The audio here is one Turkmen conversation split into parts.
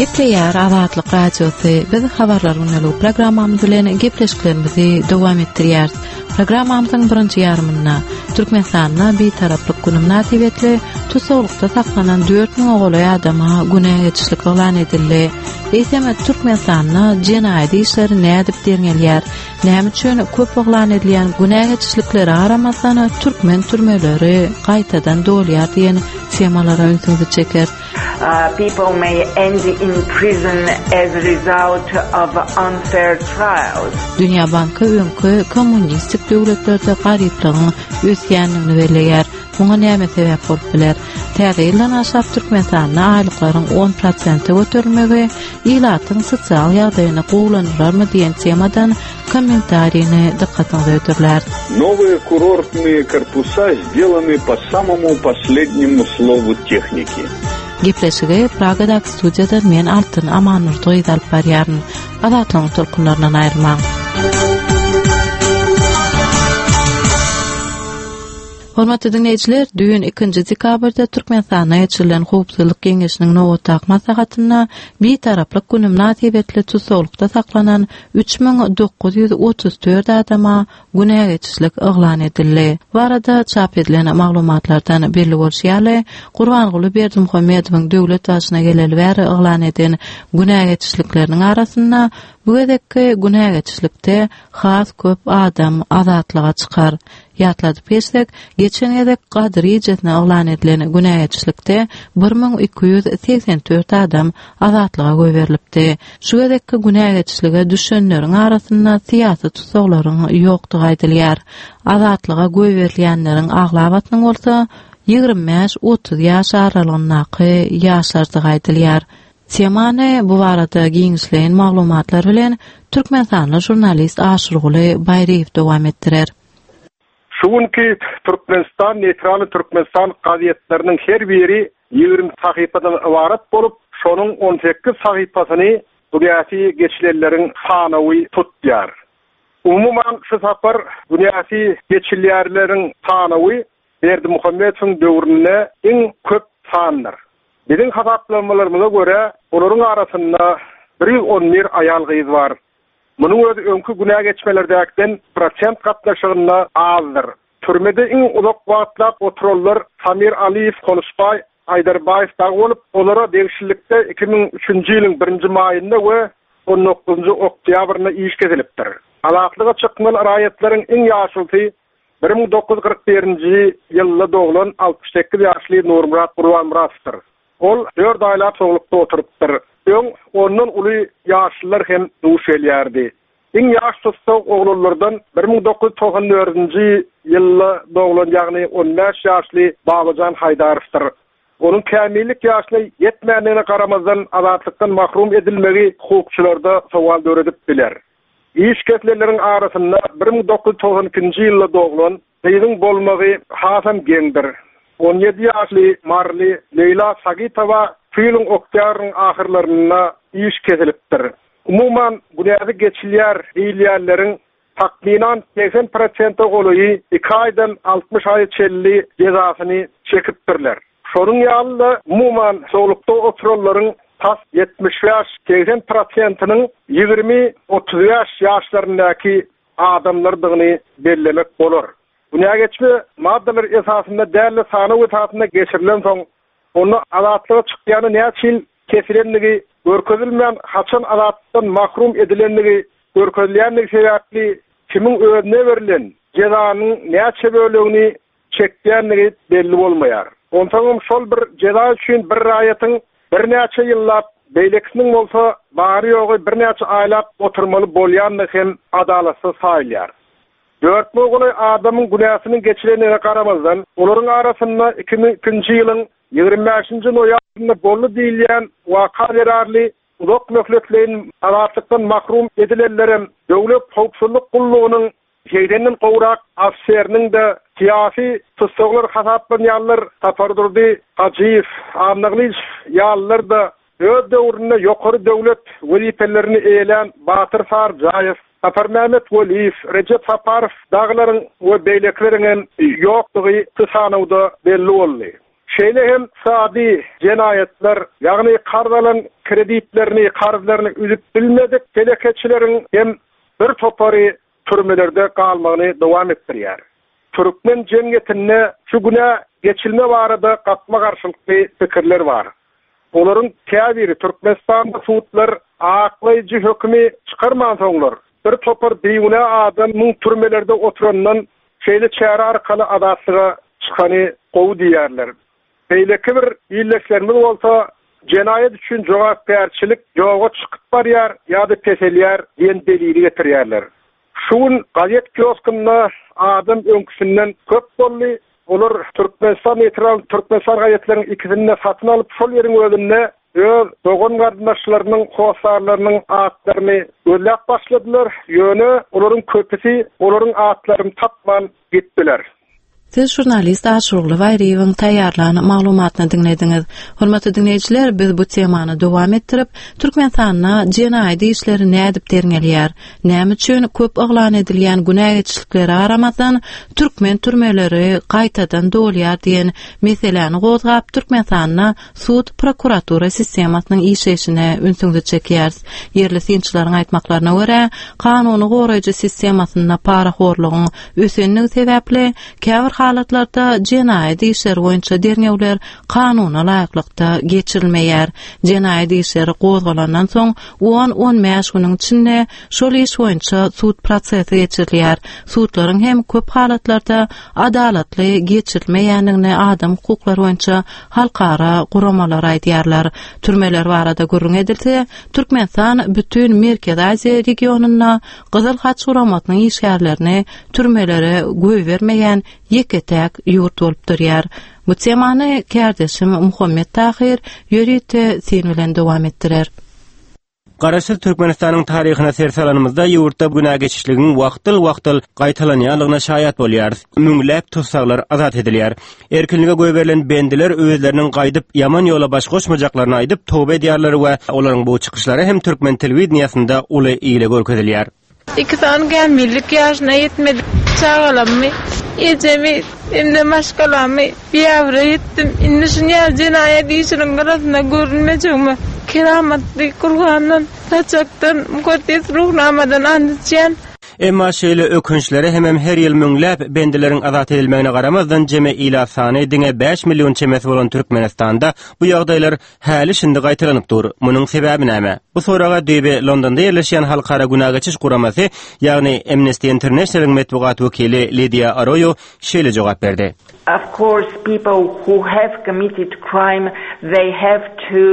Gepleýär Azatlyk radiosy biz habarlaryny ulu programmamyz bilen gepleşiklerimizi dowam etdirýär. Programmamyzyň birinji ýarmyna Türkmenistanyna bir taraplyk günüm näsibetli tutsaglykda saklanan 4000 oğlay adama günä geçişlik elan edildi. Eýseme Türkmenistanyna jenaýat işleri nädip derňelýär? Näme üçin köp elan edilýän günä geçişlikleri aramasany türkmen türmeleri gaýtadan dolýar diýen temalara öňsüňizi çeker. People may end in prison as a result of unfair trials. Dünya Banky öňkü kommunistik döwletlerde garyplygyň ösýänligini belläýär. Muňa näme sebäp bolup biler? Tägirlen aşap Türkmenistanyna aýlyklaryň 10% götürmegi ilatyň sosial ýagdaýyna gowlanyrarmy diýen temadan комментарийны dikkatinizi ötürler. Новые курортные корпуса сделаны по самому последнему слову техники. Gepleşigi Pragadak studiýada men Altyn Amanur doýdalyp barýaryn. Azatlyň tolkunlaryna aýrmak. Hormatly dinleýijiler, düýün 2-nji dekabrda Türkmenistana ýeçilen howpsuzlyk geňeşiniň nowataq maslahatyna bir taraplyk günüm näsibetli tutsaglykda saklanan 3934 adama günä geçişlik elan edildi. Barada çap edilen maglumatlardan belli bolýarly, Gurbanguly Berdimuhammedowyň döwlet başyna geleli bäri elan eden günä geçişlikleriň arasynda bu gedekki günä geçişlikde has köp adam azatlyga çykar. Ýatladyp geçsek, geçen ýylda Gadry ýetine elan edilen günä geçişlikde 1284 adam azatlyga goýberilipdi. Şu gedekki günä geçişlige düşenleriň arasynda syýasy tutsaglaryň ýokdugy aýdylýar. Azatlyga goýberilýänleriň aglabatynyň bolsa 25-30 ýaş aralygyndaky ýaşlardygy aýdylýar. Temany bu barada giňişleýän maglumatlar bilen Türkmenistanyň jurnalist Aşurguly Bayriýew dowam etdirer. Şuňky Türkmenistan, neytral Türkmenistan gazetleriniň her biri 20 sahypadan ibarat bolup, şonuň 18 sahypasyny dünýäsi geçilenleriň sanawy tutýar. Umuman şu sapar dünýäsi geçilýärleriň sanawy Berdimuhammedowyň döwründe iň köp sanlar. Biziň hasaplamalarymyza görä, olaryň arasynda 111 aýal gyz bar. Munyň öňkü günä geçmelerdäkden prosent gatnaşygyna azdyr. Türmede iň uzak wagtlap otururlar Samir Aliýew, Konuşbay, Aýdarbaýew da bolup, olara degişlikde 2003-nji ýylyň 1-nji maýynda we 19-njy oktýabrynda iş kesilipdir. Alaklyga çykmaly raýatlaryň iň ýaşulty 1941-nji ýylda doglan 68 ýaşly Nurmurat Gurbanmuratdyr. Ol 4 aýlap soňlukda oturypdyr. Onun uly ýaşlylar hem duş elýärdi. Iň ýaş tutsag oglanlardan 1994-nji ýylda doglan, ýagny 15 ýaşly Babajan Haydarovdyr. Onun kämillik ýaşyna ýetmänligine garamazdan azatlykdan mahrum edilmegi hukukçylarda sowal döredip biler. İş kesileleriň arasynda 1992-nji ýylda doglan gyzyň bolmagy Hasan Gendir. 17 ýaşly Marli Leyla Sagitowa Fiýlüň oktýaryň ahyrlaryna iş kesilipdir. Umuman günäde geçilýär diýilýärleriň takminan 80% goly 2 aýdan 60 aý çelli cezasyny çekipdirler. Şonuň ýalyda umuman soglukda otururlaryň tas 70-80%-nyň 20-30 ýaşlaryndaky adamlardygyny bellemek bolar. Günä geçme maddalar esasında däli sany wethatynda geçirilen soň onu azatlyga çykýany näçil kesilenligi görkezilmän, haçan azatlykdan mahrum edilenligi görkezilýänligi sebäpli kimiň özüne berilen jezanyň näçe bölegini çekýänligi belli bolmaýar. Ontaňam şol bir jeza üçin bir raýatyň bir näçe ýyllap beýleksiniň bolsa bary ýogy bir näçe aýlap oturmaly bolýanlygy hem adalatsyz saýlýar. 4000 goly adamyň günäsini geçirenine garamazdan olaryň arasynda 2002-nji ýylyň 25-nji noýabrynda bolly diýilýän waka derarly uzak möhletlerin azatlıktan mahrum edilenlerin döwlet howpsuzlyk gullugynyň şeýdenden gowrak afseriniň de siyasi tutsaglar hasaplanýanlar Tapardurdy, Hajiýew, Amnagliç ýallar da öz döwründe ýokary döwlet wezipelerini eýlen Batyr Sarjaýew, Tapar Mehmet Weliýew, Recep Saparow daglaryň we beýlekleriň ýokdugy tsanawda belli boldy. Şeýle hem sadi jenayetler, ýagny kardalan kreditlerini, karzlaryny üzüp bilmedik telekeçilerin hem bir topary türmelerde galmagyny dowam etdirýär. Türkmen jemgyýetinde şu güne geçilme barada gatma garşylykly pikirler var. Olaryň täbiri Türkmenistanda suutlar aklyjy hökmi çykarman soňlar bir topar beýguna adamyň türmelerde oturandan şeýle çäre arkaly adaslyga çykany gowy diýerler. Beýleki bir ýyllaşlarymyz bolsa jenayet üçin jogapkärçilik ýoga çykyp barýar ýa-da peselýär diýen delili getirýärler. Şuň gazet kioskynda adam öňküsinden köp bolly. Olar Türkmenistan netral Türkmenistan gazetlerinin ikisini satın alıp şol ýeriň özünde öz dogan gardaşlarynyň howsarlarynyň atlaryny öllep başladylar. Ýöne olaryň köpüsi olaryň atlaryny tapman gitdiler. Siz jurnalist Aşurly Bayraýewiň taýýarlanan maglumatyny dinlediňiz. Hormatly dinleýijiler, biz bu temany dowam etdirip, Türkmenistanda jenaýat işleri nädip derňelýär, näme üçin köp oglan edilýän günah geçişlikleri aramazdan türkmen türmeleri gaýtadan dolýar diýen meseleni gozgap Türkmenistanda sud prokuratura sistemasynyň işleşine ünsüňde çekýär. Yerli synçylaryň aýtmaklaryna görä, kanuny goraýjy sistemasyna paraxorlygyň ösenligi sebäpli käbir halatlarda jenaýat işleri boýunça derňewler kanuny laýyklykda geçirilmeýär. Jenaýat işleri gozgalandan soň 10-15 güniň içinde şol iş boýunça sud prosesi geçirilýär. Sudlaryň hem köp halatlarda adalatly geçirilmeýändigine adam hukuklary boýunça halkara guramalar aýdýarlar. Türmeler barada gurrun edilse, Türkmenistan bütün Merkez Aziýa regionuna Gyzyl Haç guramatynyň işgärlerini türmelere göý bermeýän ýeketäk ýurt bolup durýar. Bu temany kardeşim Muhammed Tahir ýörite sen bilen dowam etdirer. Garaşsyz Türkmenistanyň taryhyna sersalanymyzda ýurtda günah geçişliginiň wagtyl gaýtalanýanlygyna şaýat bolýar. Müňläp tutsaklar azat edilýär. Erkinlige göý berilen bendiler özleriniň gaýdyp ýaman ýola baş goşmajaklaryny aýdyp towba edýärler we olaryň bu çykyşlary hem türkmen telewizionyasynda uly ýyly görkezilýär. 2 sany gelmelik ýaşyna ýetmedi. Çağalammy, ýetemi, emde maşgalamy, biýawra ýetdim. Indi şuňa jenaýat işiniň garasyna görünmejekmi? Keramatly Kur'andan, taçakdan, mukaddes ruhnamadan andyjan. Emma şeýle ökünçleri hemem her ýyl müňläp bendileriň azat edilmegine garamazdan jeme ila sany diňe 5 million çemesi bolan Türkmenistanda bu ýagdaýlar häli şindi gaýtalanyp dur. Munyň sebebi näme? Bu soraga diýip Londonda ýerleşýän halkara günah geçiş guramasy, ýagny Amnesty International'ın metbuat wekili Lydia Arroyo şeýle jogap berdi. Of course, people who have committed crime, they have to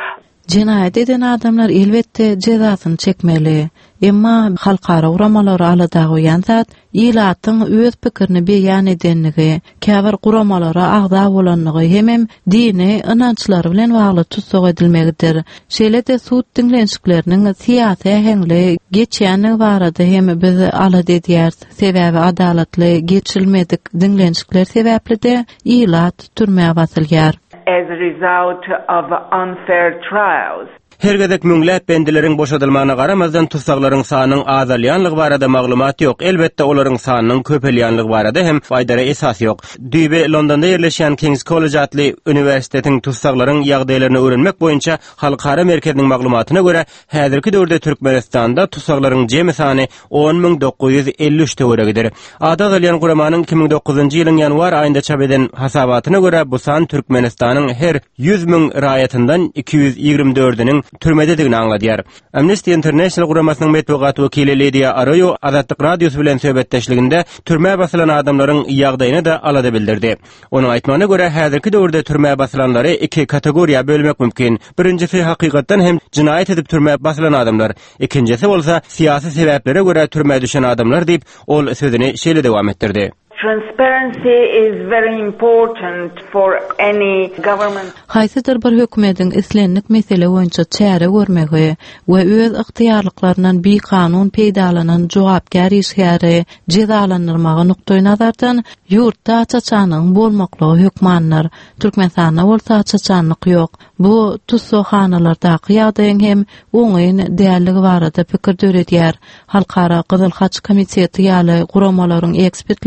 Jenaýat eden adamlar elbetde jezasyny çekmeli. Emma halkara guramalar aladagy ýanzat ýylatyň öz pikirini beýan edenligi, käbir guramalara agda bolanlygy hemem dini inançlary bilen bagly tutsak edilmegidir. Şeýle-de sud dinlenşikleriniň siýasy ähengli geçýänligi barada hem biz alad edýär. Sebäbi adalatly geçilmedik dinlenşikler sebäpli-de ýylat türmäge basylýar. as a result of unfair trials. Hergedek müňläp bendileriň boşadylmagyna garamazdan tutsaklaryň sanynyň azalýanlygy barada maglumat ýok. Elbetde olaryň sanynyň köpelýänligi barada hem faýdara esas ýok. Düýbe Londonda ýerleşýän King's College adly üniversitetiň tutsaklaryň ýagdaýlaryny öwrenmek boýunça halkara merkeziniň maglumatyna görä, häzirki döwürde Türkmenistanda tutsaklaryň jemi sany 10.953 töweregidir. Azalýan guramanyň 2009-njy ýylyň ýanwar aýynda çap eden hasabatyna görä bu san Türkmenistanyň her 100.000 raýatyndan 224-iniň türmededigini anladyar. Amnesty International guramasının metbuat wekili Lydia Arroyo Azatlyk radiosu bilen söhbetdeşliginde türme basylan adamlaryň ýagdaýyny da alada bildirdi. Onuň aýtmagyna görä häzirki döwürde türme basylanlary iki kategoriýa bölmek mümkin. Birincisi hakykatdan hem jinaýat edip türme basylan adamlar, ikincisi bolsa siýasy sebäplere görä türme düşen adamlar diýip ol sözüni şeýle dowam etdirdi. Transparency is very important for any government. Haýsydyr bir hökümetiň islenlik mesele boýunça çäre görmegi we öz ykhtiyarlyklaryndan bir kanun peýdalanan jogapkar işgäri jezalandyrmagy nukdaý nazardan ýurtda çaçanyň bolmaklygy hökmanlar. Türkmenistanda bolsa çaçanlyk ýok. Bu tutsakhanalardaky ýagdaýyň hem oňyn dälligi barada pikir döredýär. Halkara Gyzyl Haç komiteti ýaly guramalaryň ekspertleriniň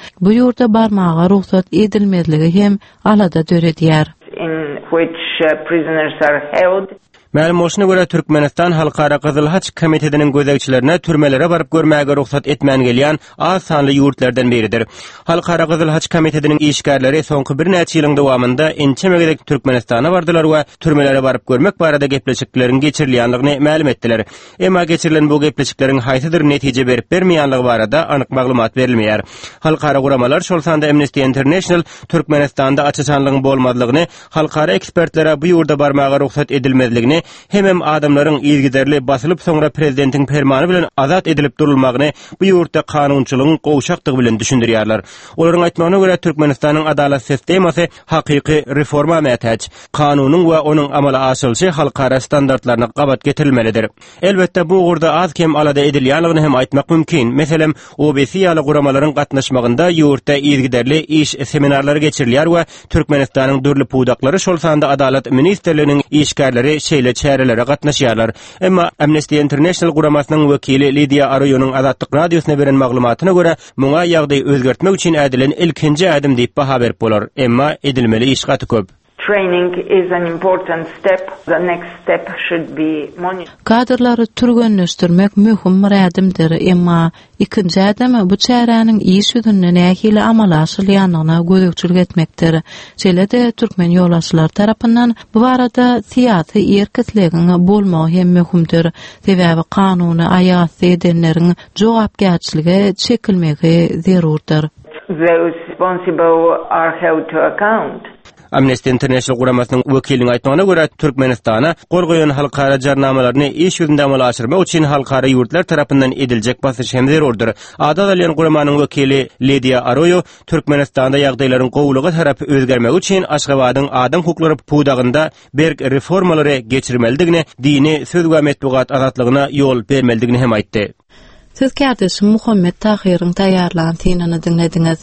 bu ýurda barmaga ruhsat edilmezligi hem alada döredýär. In which prisoners are held. Ma'lum bolşuna göre Türkmenistan Halkara Gyzyl Haç Komitetining gözegçilerine türmelere baryp görmäge ruhsat etmän gelýän az sanly ýurtlardan biridir. Halkara Gyzyl Haç Komitetining işgärleri soňky bir näçe ýylyň dowamında ençemegedek Türkmenistana bardylar we türmelere baryp görmek barada gepleşiklerin geçirilýändigini ma'lum etdiler. Emma geçirilen bu gepleşiklerin haýsydyr netije berip bermeýänligi barada anyk maglumat berilmeýär. Halkara guramalar şol sanda Amnesty International Türkmenistanda açyçanlygyň bolmadlygyny, halkara ekspertlere bu ýurda barmaga ruhsat edilmezligini hem adamların ilgiderli basılıp sonra prezidentin fermanı bilen azat edilip durulmagyny bu ýurtda kanunçylygyň gowşakdygy bilen düşündirýärler. Olaryň aýtmagyna görä Türkmenistanyň adalet sistemasy hakyky reforma mätäç. Kanunyň we onuň amala aşylyşy halkara standartlaryna gabat getirilmelidir. Elbetde bu gurda az kem alada edilýänligini hem aýtmak mümkin. Meselem OBC ýaly guramalaryň gatnaşmagynda ýurtda ilgiderli iş seminarlary geçirilýär we Türkmenistanyň dürli pudaklary şol sanda adalet ministerliginiň işgärleri şeýle çärelere gatnaşýarlar. Emma Amnesty International guramasynyň wekili Lydia Arroyo'nun Azatlyk radiosyna beren maglumatyna görä, muňa ýagdaý özgertmek üçin edilen ilkinji adım diýip baha berip bolar. Emma edilmeli iş gaty köp. Training is an important step. The next step should be monitoring. Kadrlary türgünleşdirmek mühim bir adymdyr, emma ikinji adam bu çäräniň iş ýüzünde nähili amala aşylýanyna gözegçilik etmekdir. Şeýle-de türkmen ýollaşylar tarapyndan bu barada siýasy erkitligiň bolmagy hem mühimdir. Sebäbi kanuny aýat edenleriň jogapkärçiligi çekilmegi zerurdyr. Those responsible are held to account. Amnesty International guramasynyň wekiliniň aýtmagyna görä Türkmenistana gol goýan halkara jarnamalaryny iş ýüzünde amala aşyrmak üçin halkara ýurtlar tarapyndan ediljek basyş hem zerurdyr. Ada dalýan guramanyň wekili Lydia Arroyo Türkmenistanda ýagdaýlaryň gowlugy tarapy özgermek üçin Aşgabatyň adam hukuklary pudagynda berk reformalary geçirmeldigini, dini söz we metbugat azatlygyna ýol bermeldigini hem aýtdy. Siz kardeşim Muhammed Tahiryň taýýarlanan tinany dinlediňiz.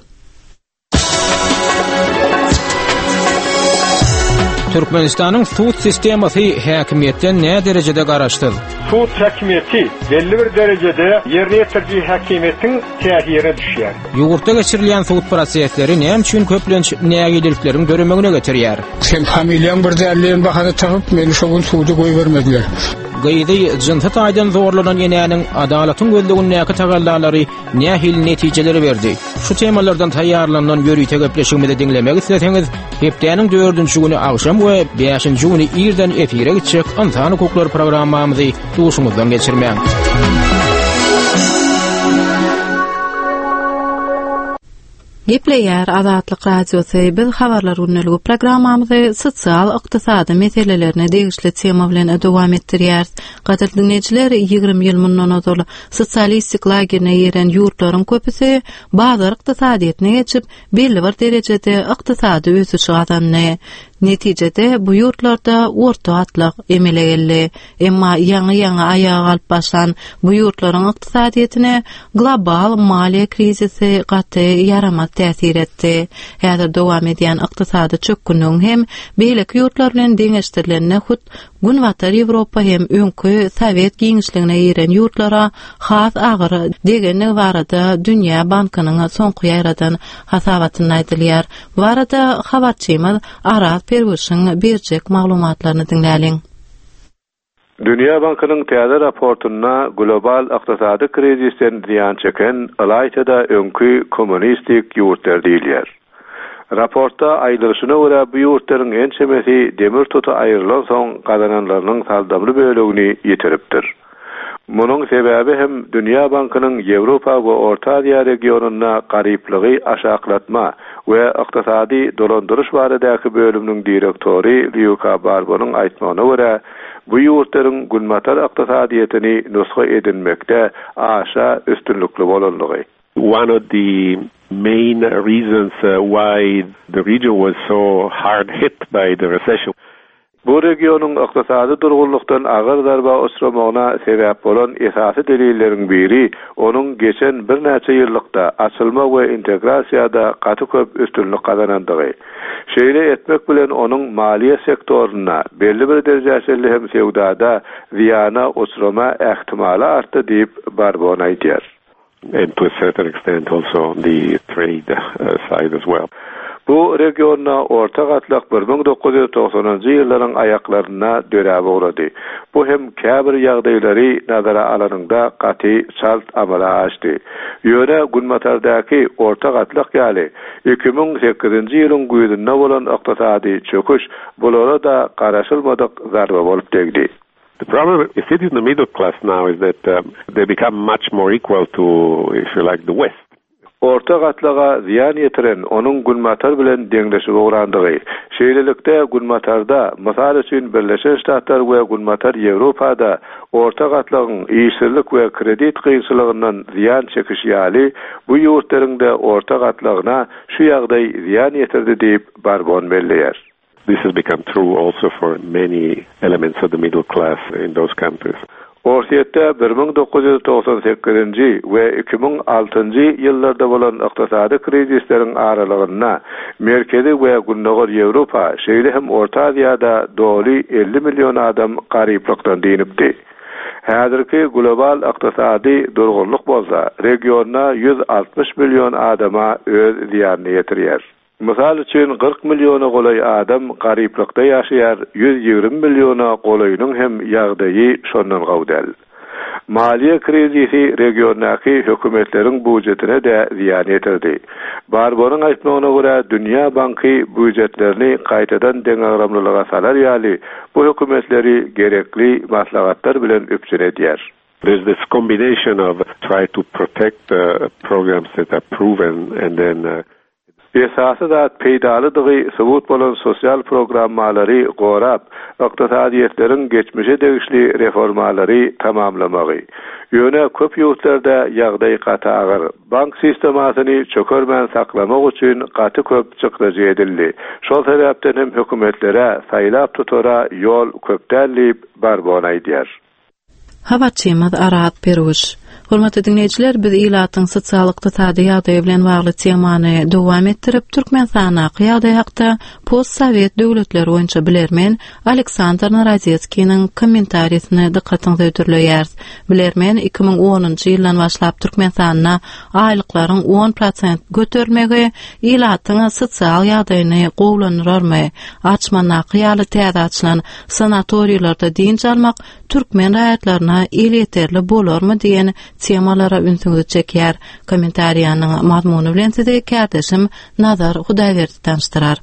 Türkmenistanyň suwut sistemasy häkimiýetden näme derejede garaşdyr? Suwut häkimiýeti belli bir derejede ýerine ýetirji häkimiýetiň täsirine düşýär. Ýurtda geçirilýän suwut prosesleri näme üçin köplenç nägiliklerin göremegine getirýär? Sen familiýaň bir därliň bahada tapyp meni şol suwuda goý bermediler. Gaýdy jyntat aýdan zorlanan ýeneňiň adalatyň gözlegindäki tagallalary nähil netijeleri berdi. Şu temalardan taýýarlanan ýörüýte gepleşigimizi dinlemek isleseňiz, hepdeniň 4-nji güni akşam we 5-nji güni irden efire geçecek Antany hukuklar programmamyzy duşumuzdan geçirmäň. Gepleýär Azatlyk radiosy biz habarlar ünlügi programmamyzy sosial ykdysady meselelerini degişli tema bilen dowam etdirýär. Gaýdy dinleýijiler 20 ýyl mundan öňe sosialistik lagerine ýeren ýurtlaryň köpüsi bazar ykdysadyetine geçip belli bir derejede ykdysady ösüş gazandy. Netijede bu ýurtlarda orta atlyk emele geldi. Emma ýaňy aýaga alyp başlan bu ýurtlaryň ykdysadyetine global maliýe krizisi gaty ýaramak täsir etdi. Häzir dowam edýän ykdysady çökgüniň hem beýleki ýurtlar bilen deňeşdirilenine hut Günwatar Ýewropa hem öňkü Sowet giňişligine ýeren ýurtlara has agyr degeni barada Dünýä bankynyň soňky ýaradan hasabatyny aýdylýar. Barada habarçymyz Aras Perwişiň berjek maglumatlaryny dinläliň. Dünýä bankynyň täze raportuna global ykdysady krizisten ziýan çeken alaýda öňkü kommunistik ýurtlar diýilýär. Raportda aýdyrşyna görä bu ýurtlaryň ençemesi demir tutu aýrylan soň gazananlarynyň saldamly bölegini ýetiripdir. Munyň sebäbi hem Dünýä bankynyň Ýewropa we Orta Aziýa regionuna garyplygy aşaklatma we ykdysady dolandyryş baradaky bölümniň direktori Luka Barbonyň aýtmagyna görä, bu ýurtlaryň gülmatar ykdysadyetini nusga edinmekde aşa üstünlükli bolanlygy. One of the main reasons why the region was so hard hit by the recession. Bu regionyň ykdysady durgunlukdan agyr darba uçramagyna sebäp bolan esasy delilleriň biri onuň geçen bir näçe ýyllykda açylma we integrasiýada gaty köp üstünlük gazanandygy. Şeýle etmek bilen onuň maliýe sektoruna belli bir derejeli hem sewdada ziýana uçrama ähtimali artdy diýip Barbon aýdýar. and to a certain extent also the trade side as well. Bu regionna orta gatlak 1990-njy ýyllaryň ayaklarına döräp ugrady. Bu hem käbir ýagdaýlary nazara alanyňda gaty şalt amala açdy. Ýöne Gunmatardaky orta gatlak ýaly 2008-nji ýylyň güýdünde bolan ykdysady çöküş bulara da garaşylmadyk zarba bolup degdi. The problem is it in the middle class now is that they become much more equal to, if you like, the West. Orta gatlaga ziyan yetiren onun Gunmatar bilen deňleşip ograndygy. Şeýlelikde Gunmatarda, mysal üçin Birleşen Ştatlar we Gunmatar Ýewropada orta gatlagyň ýyşyrlyk we kredit kynçylygyndan ziyan çekiş ýaly bu ýurtlaryňda orta gatlagyna şu ýagdaý ziyan yetirdi diýip barbon belleýär. This has become true also for many elements of the middle class in those countries. Orsiýetde 1998-nji we 2006-njy ýyllarda bolan ykdysady krizisleriň aralygyna merkezi we günnäger Ýewropa, şeýle hem Orta Aziýada doly 50 million adam garyplykdan dinipdi. Häzirki global ykdysady durgunlyk bolsa, regiona 160 million adama öz ziýanyny ýetirýär. Mysal üçin 40 milyona golay adam garyplykda ýaşaýar, 120 milyona golaýynyň hem ýagdaýy şondan gawdal. Maliýe krizisi regiondaky hökümetleriň budjetine de ziyan ýetirdi. Barbonyň aýtmagyna görä Dünýä Banky budjetlerini gaýtadan deňagramlylyga salar ýaly bu hökümetleri gerekli maslahatlar bilen öpçünedýär. There's this combination of try to protect programs that are proven and then esasy da peýdalydygy subut bolan sosial programmalary gorap, ykdysadyýetleriň geçmişe degişli reformalary tamamlamagy. Ýöne köp ýurtlarda ýagdaý gaty agyr. Bank sistemasyny çökermän saklamak üçin gaty köp çykdyjy edildi. Şol sebäpden hem hökümetlere saýlap tutara ýol köpdällip barbon aýdýar. Hawaçymyz Arat Peruş. Hormatly dinleyijiler, biz ilatyň sosial-ykdysady ýagdaýy bilen bagly temany dowam etdirip Türkmenistana ýagdaýy hakda post-sowet döwletleri boýunça bilermen Aleksandr Narazetskyň kommentariýasyny dikkatiňize ötürleýär. Bilermen 2010-njy ýyldan başlap Türkmenistana aýlyklaryň 10% götürmegi ilatyň sosial ýagdaýyny gowlanyrarmy, açmanaky ýaly täze açylan sanatoriýalarda dinç almak Türkmen raýatlaryna ýeterli bolarmy diýen temalara ünsüňizi çekýär. Kommentariýanyň mazmuny bilen size kardeşim Nazar Hudaýberdi tanıştyrar.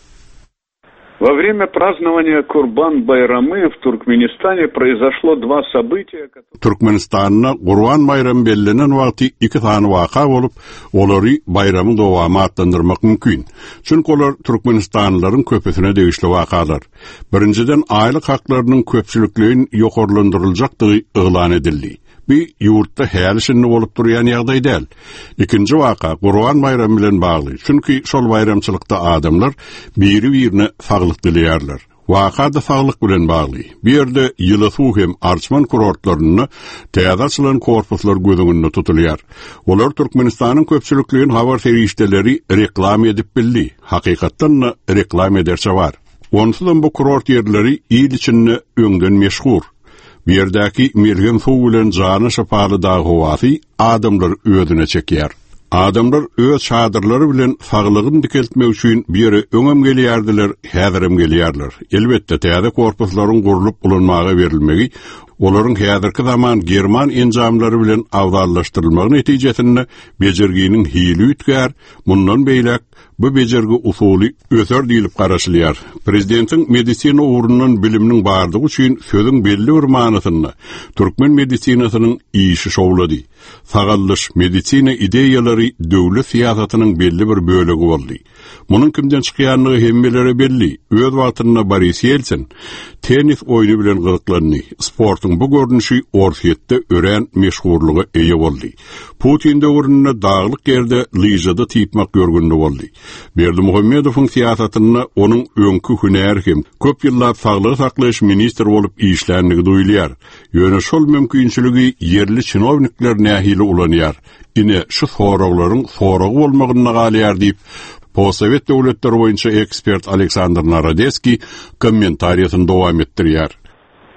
Во время празднования Курбан-байрамы в Туркменистане произошло два события. Türkmenistan'da Qurban bayramı bellenen wagty iki tane waka bolup, olary bayramı dowamy atlandyrmak mümkin. Çünki olar Türkmenistanlylaryň köpesine degişli wakalar. Birinciden aýlyk haklarynyň köpçülikliğin ýokarlandyryljakdygy ýylan edildi. Bir yurtta hälisinde bolup durýan ýagdaý däl. İkinji waka Qurban bayramı bilen bagly. Çünki şol bayramçylykda adamlar biri-birine saglyk dilýärler. Waka da saglyk bilen bagly. Bir ýerde ýyly suw hem arçman kurortlaryny täze açylan korpuslar gözüňde tutulýar. Olar Türkmenistanyň köpçülikliğin habar serişdeleri reklam edip bildi. Hakykatdan reklam ederse bar. Onsudan bu kurort ýerleri ýyl içinde öňden meşhur. Bir yerdäki mergen suw bilen jany şapaly dağı howasy adamlar özüne çekýär. Adamlar öz çadırlary bilen saglygyny dikeltmek üçin bir ýere öňem gelýärdiler, häzirim gelýärler. Elbetde täze korpuslaryň gurulyp ulanmagy berilmegi, olaryň häzirki zaman German enjamlary bilen awdallaşdyrylmagy netijesinde bejerginiň hili ütgär, mundan beýlek bu bejergi usuly öter diýilip garaşylýar. Prezidentiň medisina ugrundan biliminiň bardygy üçin sözüň belli bir manasyny türkmen medisinasynyň işi şowlady. Sagallyş medisina ideýalary döwlet siýasatynyň belli bir bölegi boldy. Munyň kimden çykýanlygy hemmelere belli. Öz wagtyna Boris Yeltsin tenis oýny bilen gyzyklandy. Sportyň bu görnüşi orsiýetde ören meşhurlugy eýe boldy. Putin döwründe daglyk ýerde lyjada tiýipmek görgünde boldy. Berdimuhammedowyň siýasatyna onuň öňkü hünär hem köp ýyllar saglyk saklaýyş ministri bolup işlänligi duýulýar. Ýöne şol mümkinçiligi yerli çynownikler nähili ulanýar. Ine şu soraklaryň soragy bolmagyna galýar diýip Post-Sovet döwletleri boýunça ekspert Aleksandr Narazetsky kommentariýasyny dowam etdirýär.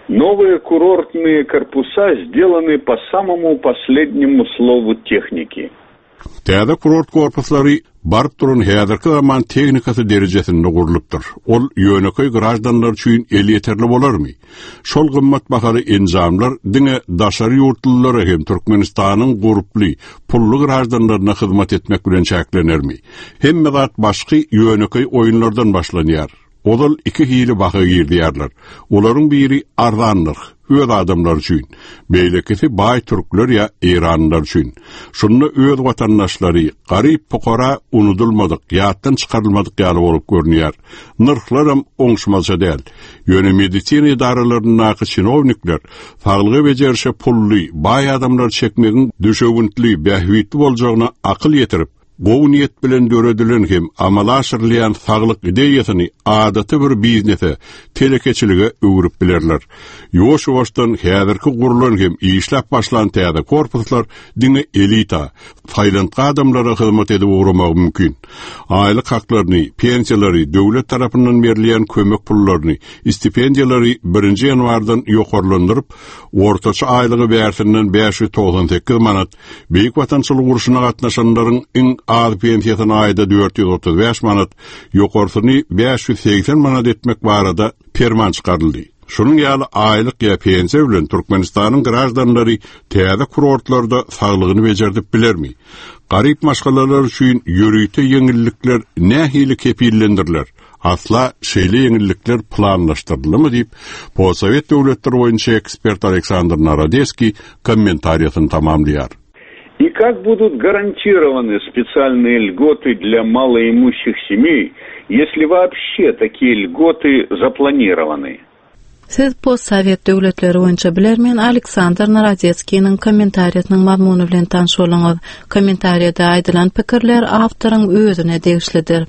Новые курортные корпуса сделаны по самому последнему слову техники. Täze kurort korpuslary barp durun häzirki zaman teknikasy derejesinde gurulupdyr. Ol ýöneköy grajdanlar üçin el yeterli bolarmy? Şol gymmat bahary enzamlar diňe daşary ýurtlylara hem Türkmenistanyň guruply, pully grajdanlaryna hyzmat etmek bilen çäklenermi? Hemme zat başky ýöneköy oýunlardan başlanýar. Odal iki hili baha girdiyarlar. Olaryň biri arzanlyk, öz adamlar üçin. Beýlekisi baý türkler ya İranlar üçin. Şunu öz watandaşlary garyp pokora unudulmadyk, ýatdan çykarylmadyk ýaly bolup görnýär. Nyrhlaram oňşmalça däl. Ýöne medisina idaralaryna çynownikler saglygy bejerişe pully, baý adamlar çekmegiň düşegüntli, bähwitli boljagyna akyl ýetirip gowy niyet bilen döredilen hem amala aşyrlayan saglyk ideýasyny adaty bir biznese, telekeçilige öwürüp bilerler. Ýoş-ýoşdan häzirki gurulan hem işläp başlan täze korpuslar diňe elita, faýlanty adamlara hyzmat edip uğramak mümkin. Aýlyk haklaryny, pensiýalary, döwlet tarapyndan berilýän kömek pullaryny, stipendiýalary 1-nji ýanwardan ýokarlandyryp, ortaça aýlygy bärsinden 598 manat, beýik watançylyk uruşuna gatnaşanlaryň iň az pensiýasyna aýda 435 manat, ýokarsyny 580 manat etmek barada ferman çykaryldy. Şunun ýaly aýlyk ýa pensiýa bilen Türkmenistanyň grajdanlary täze kurortlarda saglygını bejerdip bilermi? Garyp maşgalalar üçin ýörüýte ýeňillikler nähili kepillendirler? Asla şeýle ýeňillikler planlaşdyrylmy diýip, Possovet döwletleri boýunça ekspert Aleksandr Narodeski kommentariýasyny tamamlaýar. И как будут гарантированы специальные льготы для малоимущих семей, если вообще такие льготы запланированы? Siz Possovet döwletleri boýunça bilermen Aleksandr Narodeskiň kommentariýasynyň mazmuny bilen tanış bolaňyz. Kommentariýada aýdylan pikirler awtoryň özüne degişlidir.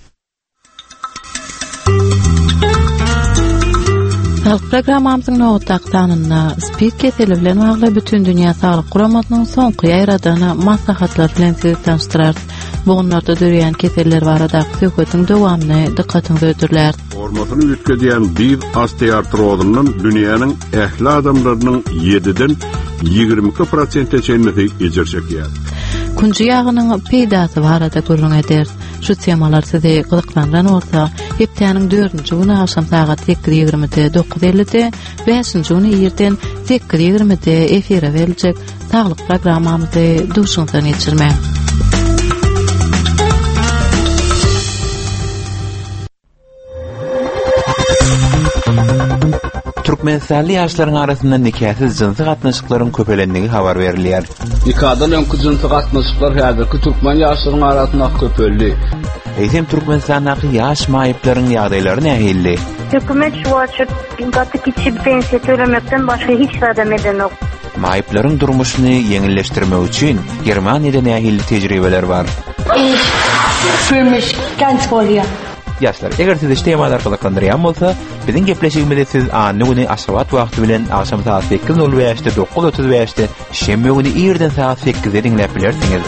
Programmamyzyň nowataqtanyna spid keseli bilen bagly bütün dünýä saglyk guramatynyň soňky ýaýradyny maslahatlar bilen sizi tanıştyrar. Bugunlarda dörýän keseller barada söhbetiň dowamyny dikkatiňizi ödürler. Hormatyny ütkediýän bir osteoartrozunun dünýäniň ähli adamlarynyň 7-den 22% çenmesi ejirçekýär. Kunji ýagynyň peýdasy barada görüň eder. Şu temalar sizi gyzyklandan bolsa, hepdeniň 4-nji güni akşam saat 8:20-de 9:50-de, 5-nji güni ýerden 8:20-de efire beriljek saglyk programmamyzy duşuňdan geçirmek. Türkmenistanly ýaşlaryň arasynda nikahyz jinsy gatnaşyklaryň köpelenligi habar berilýär. Nikahdan öňkü jinsy gatnaşyklar häzirki türkmen ýaşlaryň arasynda köpelli. Eýsem Türkmenistandaky ýaş maýyplaryň ýagdaýlary nähili? Hökümet şu açyp gaty kiçik pensiýa tölemekden başga hiç adam edemok. Maýyplaryň durmuşyny ýeňilleşdirmek üçin Germaniýada nähili tejribeler bar. Für mich ganz bolýar. Ýaşlar, eger siz işte ýamalar gyzyklandyrýan bolsa, biziň gepleşigimizde siz any güni aşabat wagty bilen akşam saat 8:05-de 9:35-de şembe güni ýerden saat 8-de dinläp bilersiňiz.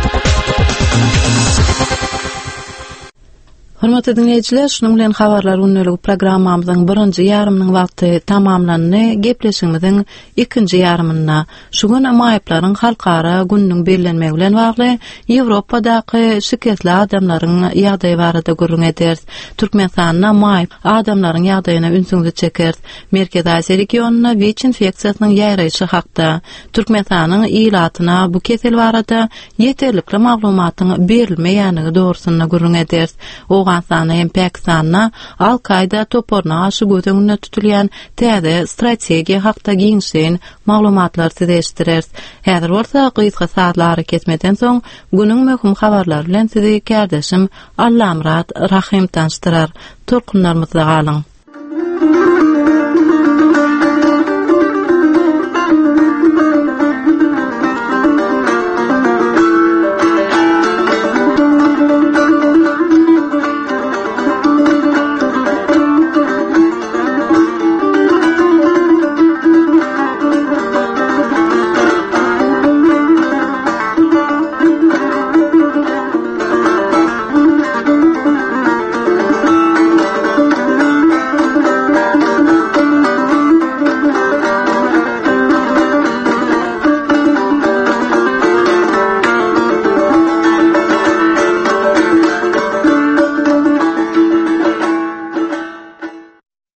Hormatly dinleýijiler, şunun bilen habarlar unneligi programmamyzyň 1-nji ýarymynyň wagty tamamlandy. Gepleşigimiziň 2-nji ýarymyna şu gün maýyplaryň halkara gününiň bellenmegi bilen bagly Ýewropadaky şiketli adamlaryň ýagdaýy barada görüň eder. Türkmenistanyň maýyp adamlaryň ýagdaýyna ünsüňizi çeker. Merkez Asia regionuna WIC infeksiýasynyň ýaýraýyşy hakda Türkmenistanyň ýylatyna bu kesel barada ýeterlikli maglumatyň berilmeýänligi dogrusyna görüň eder. Awganistana hem Pakistana Al-Qaida toporuna aşy gödüňünde tutulýan täze strategiýa hakda giňşen maglumatlar sizeşdirer. Häzir bolsa gysga saatlary ketmeden soň günüň möhüm habarlary bilen sizi kärdeşim Allamrat Rahim tanıştyrar. Türkmenlerimize galyň.